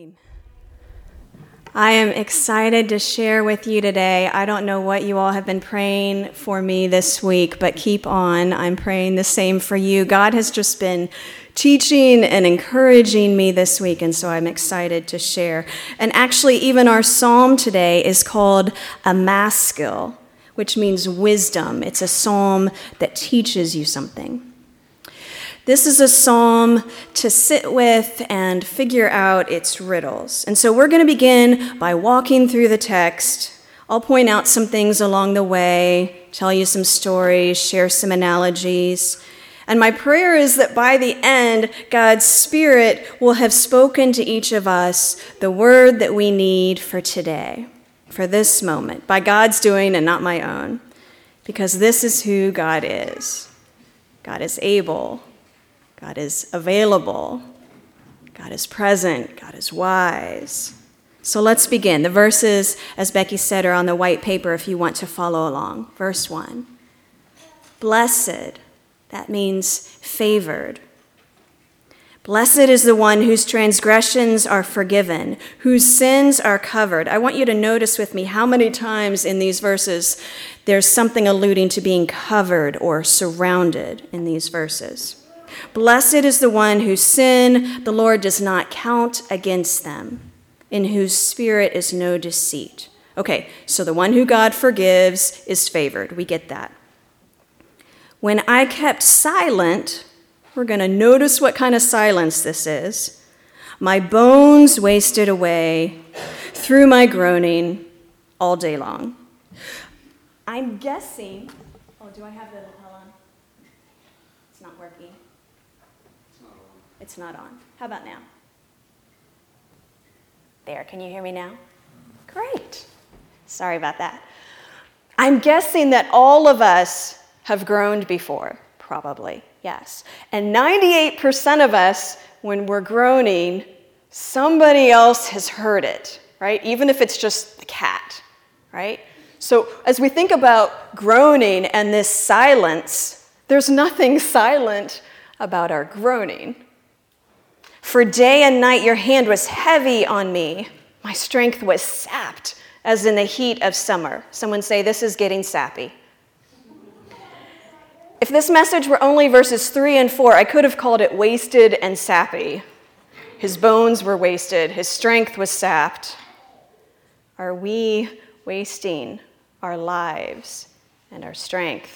morning. I am excited to share with you today. I don't know what you all have been praying for me this week, but keep on. I'm praying the same for you. God has just been teaching and encouraging me this week, and so I'm excited to share. And actually, even our psalm today is called a maskil, which means wisdom. It's a psalm that teaches you something. This is a psalm to sit with and figure out its riddles. And so we're going to begin by walking through the text. I'll point out some things along the way, tell you some stories, share some analogies. And my prayer is that by the end, God's Spirit will have spoken to each of us the word that we need for today, for this moment, by God's doing and not my own, because this is who God is. God is able. God is available. God is present. God is wise. So let's begin. The verses, as Becky said, are on the white paper if you want to follow along. Verse 1. Blessed, that means favored. Blessed is the one whose transgressions are forgiven, whose sins are covered. I want you to notice with me how many times in these verses there's something alluding to being covered or surrounded in these verses. Blessed is the one whose sin the Lord does not count against them, in whose spirit is no deceit. Okay, so the one who God forgives is favored. We get that. When I kept silent, we're going to notice what kind of silence this is. My bones wasted away through my groaning all day long. I'm guessing, do I have the lapel on? It's not working. It's not on. How about now? There, can you hear me now? Great. Sorry about that. I'm guessing that all of us have groaned before, probably, yes. And 98% of us, when we're groaning, somebody else has heard it, right? Even if it's just the cat, right? So as we think about groaning and this silence, there's nothing silent about our groaning. For day and night your hand was heavy on me. My strength was sapped as in the heat of summer. Someone say, this is getting sappy. If this message were only verses 3 and 4, I could have called it wasted and sappy. His bones were wasted. His strength was sapped. Are we wasting our lives and our strength?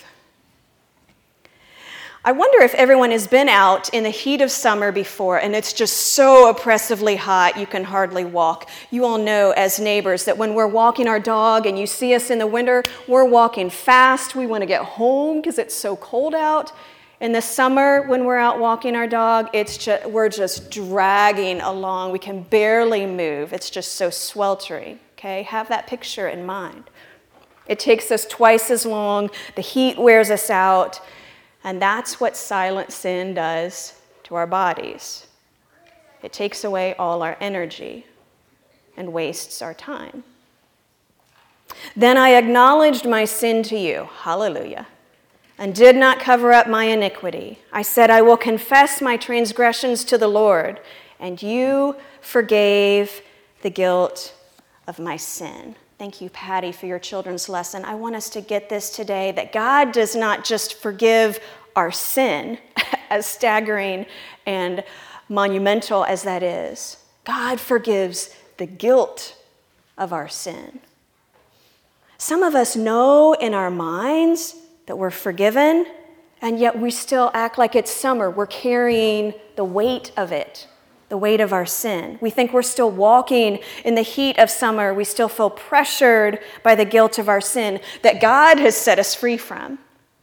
I wonder if everyone has been out in the heat of summer before and it's just so oppressively hot you can hardly walk. You all know as neighbors that when we're walking our dog and you see us in the winter, we're walking fast. We want to get home because it's so cold out. In the summer when we're out walking our dog, we're just dragging along. We can barely move. It's just so sweltering. Okay, have that picture in mind. It takes us twice as long. The heat wears us out. And that's what silent sin does to our bodies. It takes away all our energy and wastes our time. Then I acknowledged my sin to you, hallelujah, and did not cover up my iniquity. I said, I will confess my transgressions to the Lord, and you forgave the guilt of my sin. Thank you, Patty, for your children's lesson. I want us to get this today, that God does not just forgive our sin, as staggering and monumental as that is. God forgives the guilt of our sin. Some of us know in our minds that we're forgiven, and yet we still act like it's summer. We're carrying the weight of it. The weight of our sin. We think we're still walking in the heat of summer. We still feel pressured by the guilt of our sin that God has set us free from.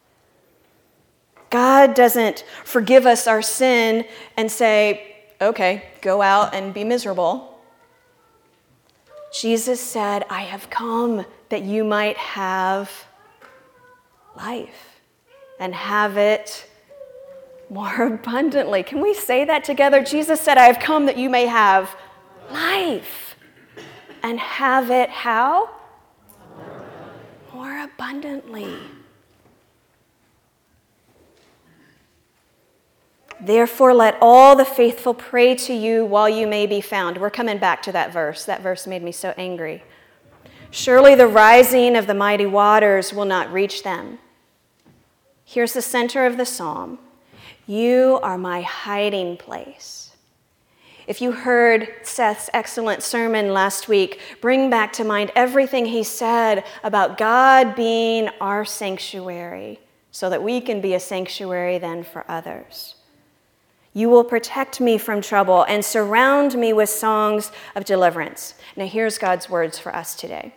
God doesn't forgive us our sin and say, okay, go out and be miserable. Jesus said, I have come that you might have life and have it more abundantly. Can we say that together? Jesus said, I have come that you may have life and have it how? More abundantly. Therefore, let all the faithful pray to you while you may be found. We're coming back to that verse. That verse made me so angry. Surely the rising of the mighty waters will not reach them. Here's the center of the psalm. You are my hiding place. If you heard Seth's excellent sermon last week, bring back to mind everything he said about God being our sanctuary so that we can be a sanctuary then for others. You will protect me from trouble and surround me with songs of deliverance. Now here's God's words for us today.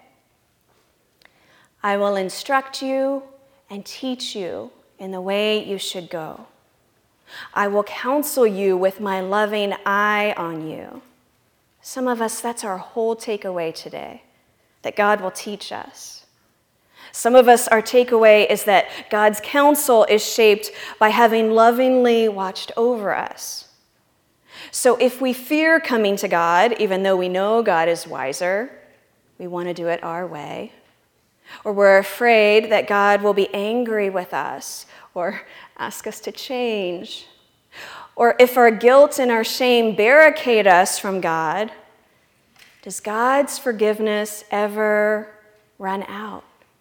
I will instruct you and teach you in the way you should go. I will counsel you with my loving eye on you. Some of us, that's our whole takeaway today, that God will teach us. Some of us, our takeaway is that God's counsel is shaped by having lovingly watched over us. So if we fear coming to God, even though we know God is wiser, we want to do it our way. Or we're afraid that God will be angry with us or ask us to change. Or if our guilt and our shame barricade us from God, does God's forgiveness ever run out?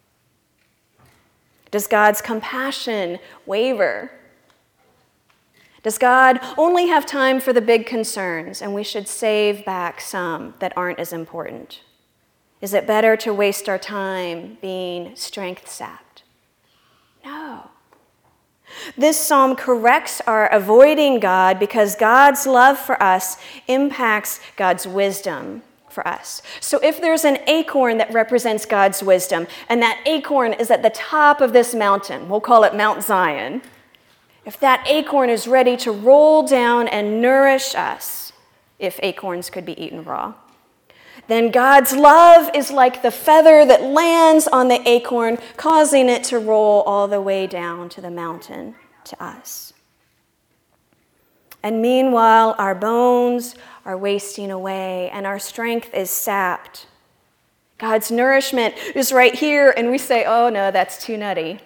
Does God's compassion waver? Does God only have time for the big concerns and we should save back some that aren't as important? Is it better to waste our time being strength-sapped? No. This psalm corrects our avoiding God because God's love for us impacts God's wisdom for us. So if there's an acorn that represents God's wisdom, and that acorn is at the top of this mountain, we'll call it Mount Zion, if that acorn is ready to roll down and nourish us, if acorns could be eaten raw, then God's love is like the feather that lands on the acorn, causing it to roll all the way down to the mountain to us. And meanwhile, our bones are wasting away and our strength is sapped. God's nourishment is right here, and we say, oh no, that's too nutty.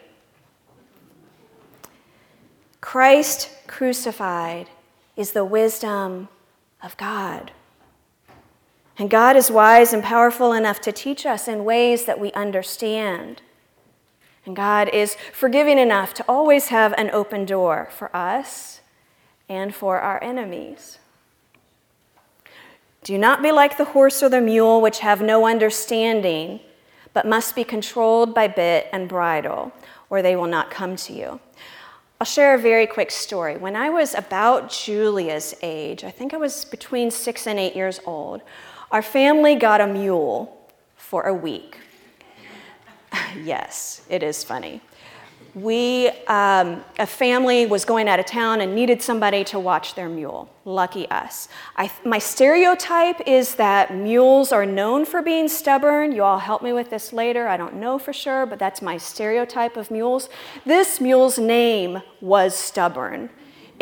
Christ crucified is the wisdom of God. And God is wise and powerful enough to teach us in ways that we understand. And God is forgiving enough to always have an open door for us and for our enemies. Do not be like the horse or the mule, which have no understanding, but must be controlled by bit and bridle, or they will not come to you. I'll share a very quick story. When I was about Julia's age, I think I was between 6 and 8 years old, our family got a mule for a week. Yes, it is funny. A family was going out of town and needed somebody to watch their mule. Lucky us. My stereotype is that mules are known for being stubborn. You all help me with this later. I don't know for sure, but that's my stereotype of mules. This mule's name was Stubborn.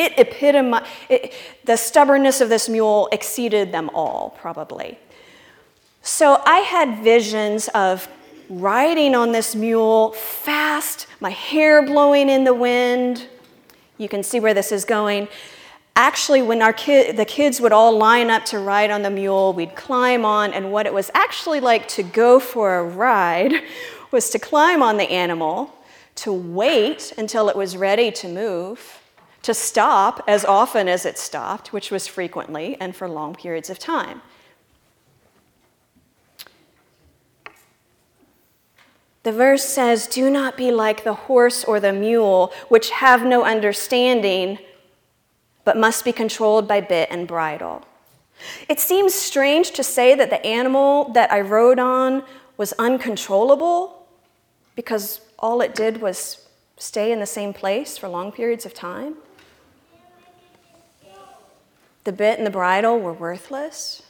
The stubbornness of this mule exceeded them all, probably. So I had visions of riding on this mule fast, my hair blowing in the wind. You can see where this is going. Actually, when the kids would all line up to ride on the mule, we'd climb on, and what it was actually like to go for a ride was to climb on the animal, to wait until it was ready to move, to stop as often as it stopped, which was frequently and for long periods of time. The verse says, do not be like the horse or the mule, which have no understanding, but must be controlled by bit and bridle. It seems strange to say that the animal that I rode on was uncontrollable because all it did was stay in the same place for long periods of time. The bit and the bridle were worthless.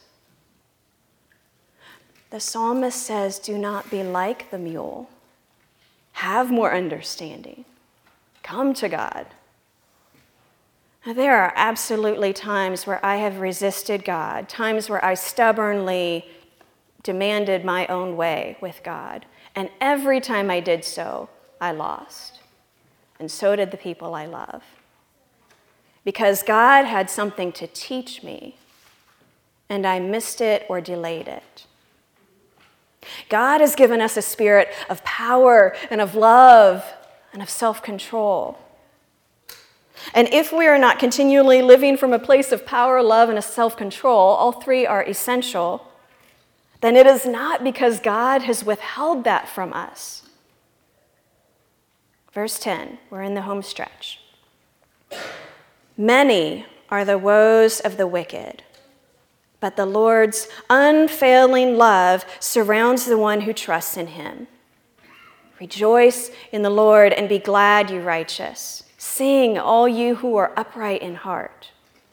The psalmist says, do not be like the mule. Have more understanding. Come to God. Now, there are absolutely times where I have resisted God, times where I stubbornly demanded my own way with God. And every time I did so, I lost. And so did the people I love. because God had something to teach me, and I missed it or delayed it. God has given us a spirit of power and of love and of self-control. And if we are not continually living from a place of power, love, and a self-control, all three are essential, then it is not because God has withheld that from us. Verse 10, we're in the home stretch. Many are the woes of the wicked, but the Lord's unfailing love surrounds the one who trusts in him. Rejoice in the Lord and be glad, you righteous. Sing, all you who are upright in heart.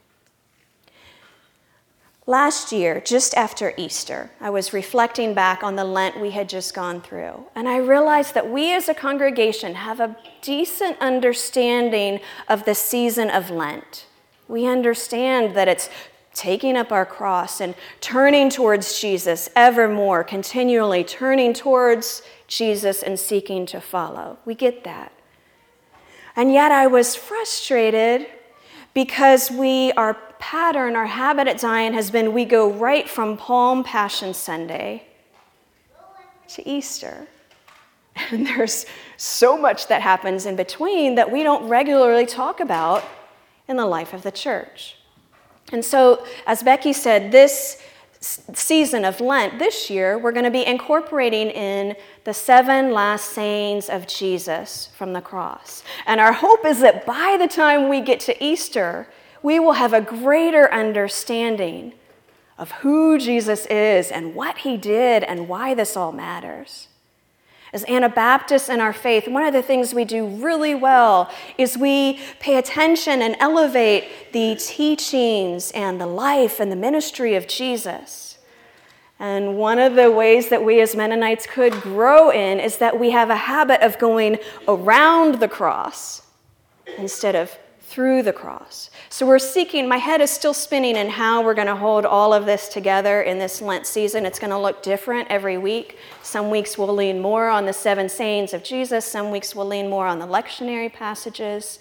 Last year, just after Easter, I was reflecting back on the Lent we had just gone through, and I realized that we as a congregation have a decent understanding of the season of Lent. We understand that it's taking up our cross and turning towards Jesus evermore, continually turning towards Jesus and seeking to follow. We get that. And yet I was frustrated because our pattern, our habit at Zion has been we go right from Palm Passion Sunday to Easter. And there's so much that happens in between that we don't regularly talk about in the life of the church. And so, as Becky said, this season of Lent this year, we're going to be incorporating in the 7 last sayings of Jesus from the cross. And our hope is that by the time we get to Easter, we will have a greater understanding of who Jesus is and what he did and why this all matters. As Anabaptists in our faith, one of the things we do really well is we pay attention and elevate the teachings and the life and the ministry of Jesus. And one of the ways that we as Mennonites could grow in is that we have a habit of going around the cross instead of through the cross. So we're seeking, my head is still spinning in how we're going to hold all of this together in this Lent season. It's going to look different every week. Some weeks we'll lean more on the 7 sayings of Jesus. Some weeks we'll lean more on the lectionary passages.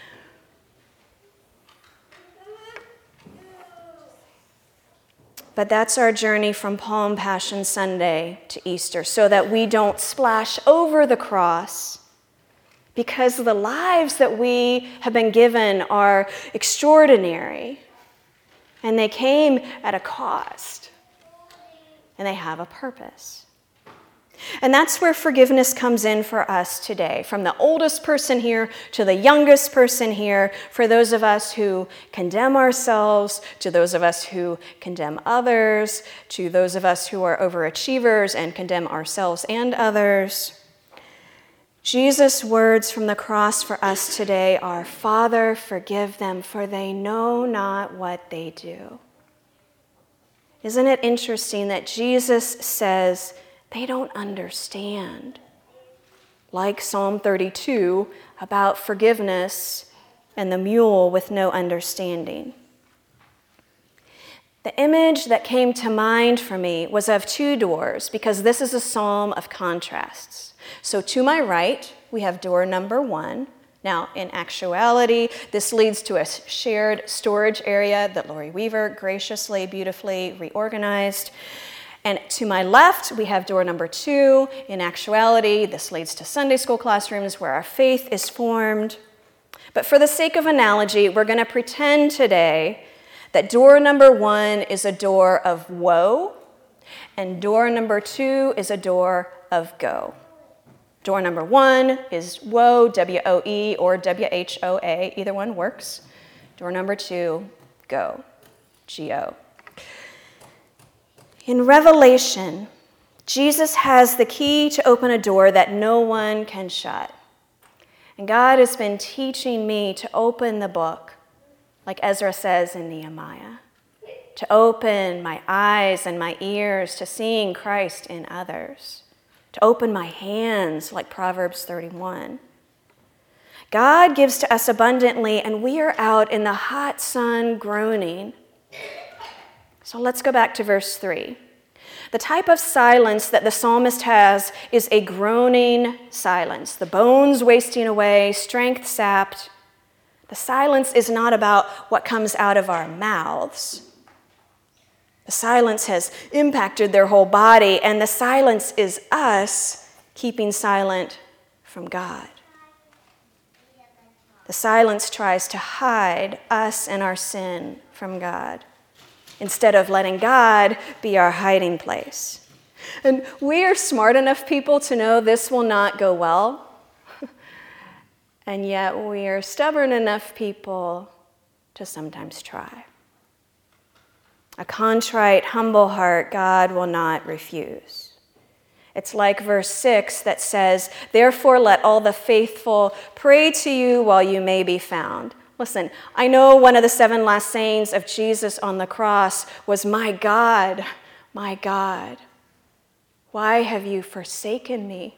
But that's our journey from Palm Passion Sunday to Easter, so that we don't splash over the cross, because the lives that we have been given are extraordinary, and they came at a cost, and they have a purpose. And that's where forgiveness comes in for us today, from the oldest person here to the youngest person here, for those of us who condemn ourselves, to those of us who condemn others, to those of us who are overachievers and condemn ourselves and others. Jesus' words from the cross for us today are, Father, forgive them, for they know not what they do. Isn't it interesting that Jesus says they don't understand? Like Psalm 32 about forgiveness and the mule with no understanding. The image that came to mind for me was of 2 doors, because this is a psalm of contrasts. So to my right, we have door number 1. Now, in actuality, this leads to a shared storage area that Lori Weaver graciously, beautifully reorganized. And to my left, we have door number 2. In actuality, this leads to Sunday school classrooms where our faith is formed. But for the sake of analogy, we're going to pretend today that door number 1 is a door of woe, and door number 2 is a door of go. Door number 1 is woe, W-O-E, or W-H-O-A. Either one works. Door number 2, go, G-O. In Revelation, Jesus has the key to open a door that no one can shut. And God has been teaching me to open the book, like Ezra says in Nehemiah, to open my eyes and my ears to seeing Christ in others, to open my hands, like Proverbs 31. God gives to us abundantly, and we are out in the hot sun groaning. So let's go back to verse 3. The type of silence that the psalmist has is a groaning silence, the bones wasting away, strength sapped, The silence is not about what comes out of our mouths. The silence has impacted their whole body, and the silence is us keeping silent from God. The silence tries to hide us and our sin from God, instead of letting God be our hiding place. And we are smart enough people to know this will not go well. And yet we are stubborn enough people to sometimes try. A contrite, humble heart God will not refuse. It's like verse 6 that says, "Therefore let all the faithful pray to you while you may be found." Listen, I know one of the 7 last sayings of Jesus on the cross was, my God, why have you forsaken me?"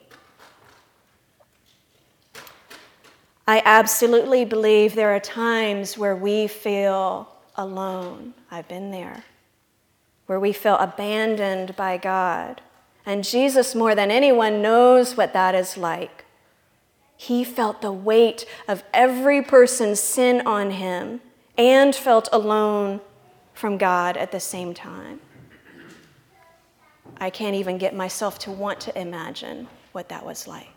I absolutely believe there are times where we feel alone. I've been there. Where we feel abandoned by God. And Jesus, more than anyone, knows what that is like. He felt the weight of every person's sin on him and felt alone from God at the same time. I can't even get myself to want to imagine what that was like.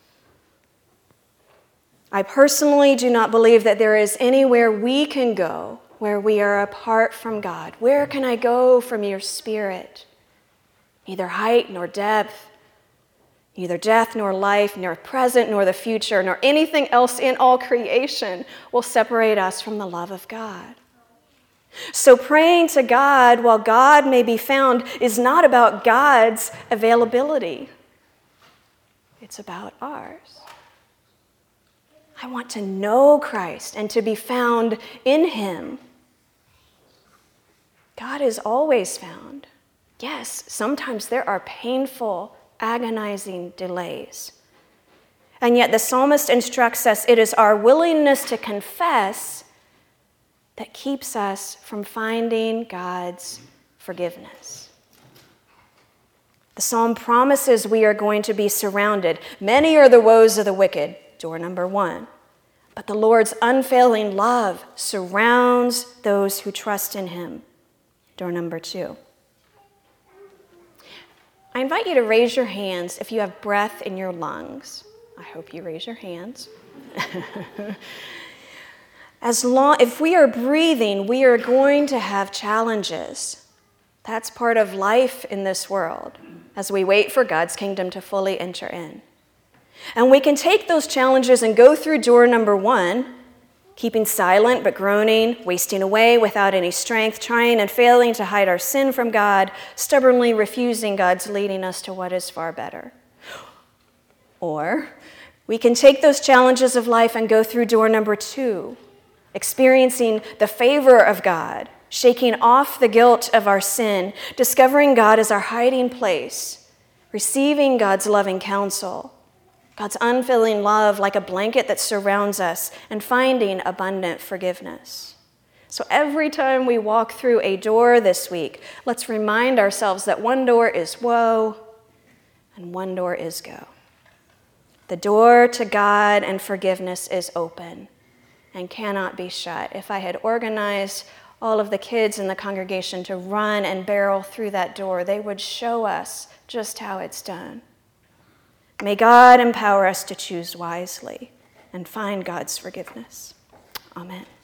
I personally do not believe that there is anywhere we can go where we are apart from God. Where can I go from your Spirit? Neither height nor depth, neither death nor life, nor present nor the future, nor anything else in all creation will separate us from the love of God. So praying to God while God may be found is not about God's availability. It's about ours. I want to know Christ and to be found in him. God is always found. Yes, sometimes there are painful, agonizing delays. And yet the psalmist instructs us it is our willingness to confess that keeps us from finding God's forgiveness. The psalm promises we are going to be surrounded. Many are the woes of the wicked, door number 1. But the Lord's unfailing love surrounds those who trust in him, door number 2. I invite you to raise your hands if you have breath in your lungs. I hope you raise your hands. If we are breathing, we are going to have challenges. That's part of life in this world as we wait for God's kingdom to fully enter in. And we can take those challenges and go through door number 1, keeping silent but groaning, wasting away without any strength, trying and failing to hide our sin from God, stubbornly refusing God's leading us to what is far better. Or we can take those challenges of life and go through door number 2, experiencing the favor of God, shaking off the guilt of our sin, discovering God as our hiding place, receiving God's loving counsel, God's unfailing love like a blanket that surrounds us, and finding abundant forgiveness. So every time we walk through a door this week, let's remind ourselves that one door is woe and one door is go. The door to God and forgiveness is open and cannot be shut. If I had organized all of the kids in the congregation to run and barrel through that door, they would show us just how it's done. May God empower us to choose wisely and find God's forgiveness. Amen.